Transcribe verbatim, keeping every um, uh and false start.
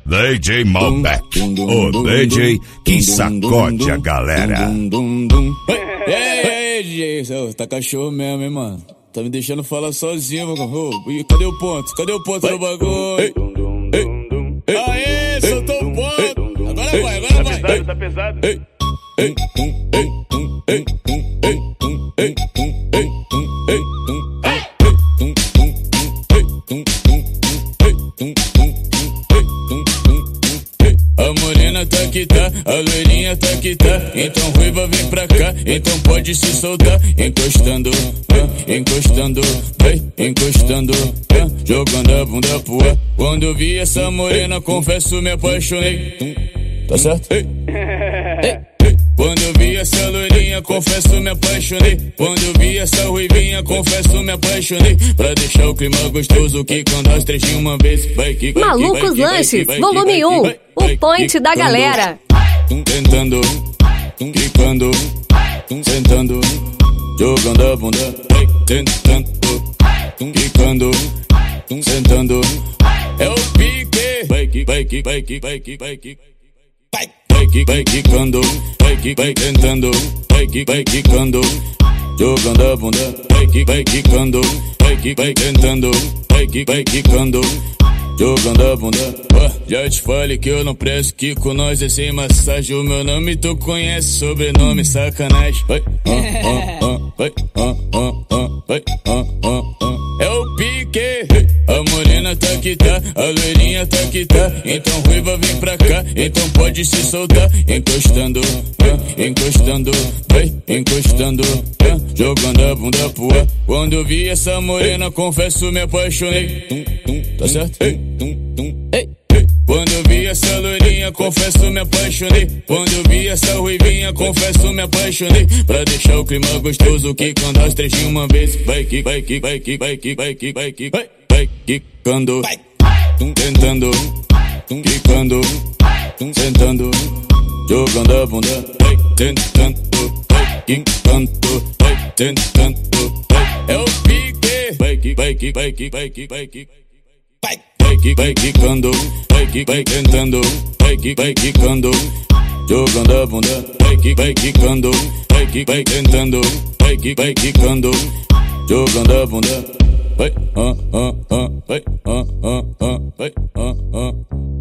D J Malbec, o D J que sacode a galera. Ei, ei, D J, tá cachorro mesmo, hein, mano? Tá me deixando falar sozinho, mano. Oh, cadê o ponto? Cadê o ponto do bagulho? Ei, ei, aê, soltou o ponto. Agora vai, agora vai. Tá pesado, tá pesado. Ei, ei, ei, ei, ei, ei, ei, ei, a morena tá que tá, a loirinha tá que tá. Então ruiva vem pra cá, então pode se soltar. Encostando, vai, encostando, vai, encostando, vai, jogando a bunda pro ar. Quando eu vi essa morena, confesso, me apaixonei. Tá certo? Ei, ei. Quando eu vi essa loirinha, confesso, me apaixonei. Quando eu vi essa ruivinha, confesso, me apaixonei. Pra deixar o clima gostoso, que quando as três de uma vez vai que vai, Malucos que, vai, Lanches, que, vai, volume que, um, vai, o point da galera. Tentando, quicando, sentando, jogando a bunda. Vai tentando, quicando, sentando. É o pique. Vai que, vai que, vai que, vai que, vai que. Vai, vai que, vai quicando, vai que, vai tentando, vai que, vai quicando, jogando a bunda. Vai que, vai quicando, vai que, vai tentando, vai que, vai quicando, jogando a bunda. Oh, já te falei que eu não presto, que com nós é sem massagem. O meu nome tu conhece, sobrenome sacanagem. Vai, ah, ah, ah, vai, ah, ah, ah, vai, ah, ah, ah. É o pique. A morena tá que tá, a loirinha tá que tá. Então ruiva vem pra cá, então pode se soltar. Encostando, vai, encostando, vai, encostando, vai, jogando a bunda pro ar. Quando eu vi essa morena, confesso, me apaixonei. Tá certo? Ei, ei. Quando eu vi essa loirinha, confesso, me apaixonei. Quando eu vi essa ruivinha, confesso, me apaixonei. Pra deixar o clima gostoso, que quando as três de uma vez vai que, vai que, vai que, vai que, vai que, vai que, vai, vai quicando, tentando, quicando, sentando, jogando a bunda. Vai tentando, vai quicando, vai tentando, vai. É o pique. Vai que, vai que, vai que, vai que, vai que. Vai, vai que, vai quicando, vai que, vai tentando, vai que, vai quicando, jogando a bunda. Vai que, vai quicando, vai que, vai tentando, vai que, vai quicando, jogando a bunda. Vai, ah, ah, ah, vai, ah, ah, ah, vai, ah, ah.